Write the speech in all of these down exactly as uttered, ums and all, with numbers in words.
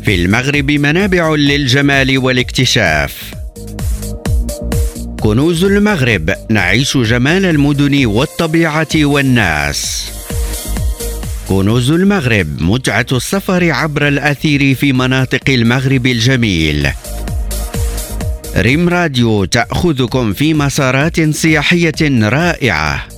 في المغرب منابع للجمال والاكتشاف. كنوز المغرب، نعيش جمال المدن والطبيعة والناس. كنوز المغرب، متعة السفر عبر الأثير في مناطق المغرب الجميل. ريم راديو تأخذكم في مسارات سياحية رائعة.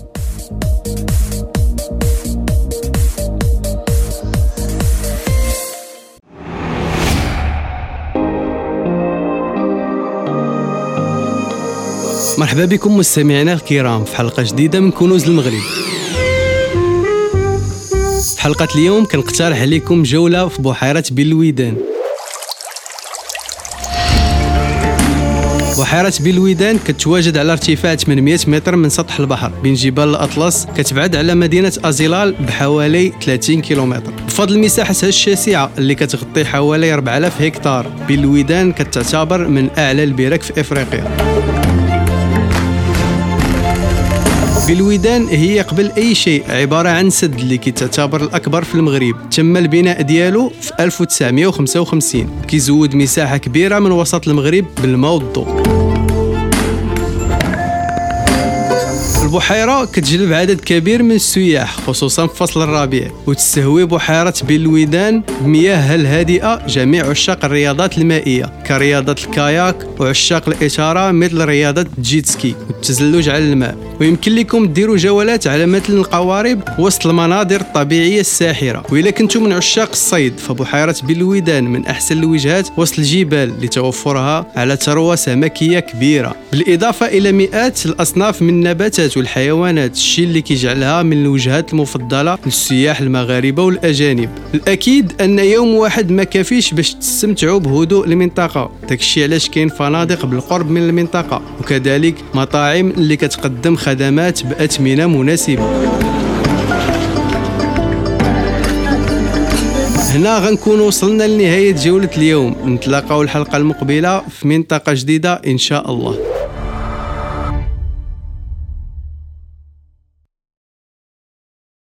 مرحبا بكم مستمعينا الكرام في حلقة جديدة من كنوز المغرب. في حلقة اليوم كنقترح عليكم جولة في بحيرة بلويدان. بحيرة بلويدان كتواجد على ارتفاع ثمانمائة متر من سطح البحر بين جبال الأطلس، كتبعد على مدينة أزيلال بحوالي ثلاثين كيلومتر. بفضل مساحتها الشاسعة اللي كتغطي حوالي أربعة آلاف هكتار، بلويدان كتعتبر من أعلى البرك في إفريقيا. بلويدان هي قبل أي شيء عبارة عن سد اللي كيتعتبر الأكبر في المغرب. تم البناء ديالو في ألف وتسعمائة وخمسة وخمسين، كيزود مساحة كبيرة من وسط المغرب بالماء والضوء. البحيرة كتجلب عدد كبير من السياح خصوصا في فصل الربيع، وتستهوي بحيرة بلويدان بمياهها الهادئة جميع عشاق الرياضات المائية كرياضة الكاياك، وعشاق الإثارة مثل رياضة الجيتسكي والتزلج على الماء. ويمكن لكم ديروا جولات على مثل القوارب وسط المناظر الطبيعية الساحرة. وإلا كنتم من عشاق الصيد فبحيرة بلويدان من أحسن الوجهات وسط الجبال لتوفرها على ثروة سمكية كبيرة، بالإضافة إلى مئات الأصناف من النباتات والحيوانات، الشيء اللي كيجعلها من الوجهات المفضلة للسياح المغاربة والأجانب. الأكيد أن يوم واحد ما كافيش باش تستمتعوا بهدوء المنطقة، داكشي علاش كاين فنادق بالقرب من المنطقة، وكذلك مطاعم اللي كتقدم خدمات بأثمنة مناسبة. هنا غنكون وصلنا لنهاية جولة اليوم. نتلاقاو الحلقة المقبلة في منطقة جديدة إن شاء الله.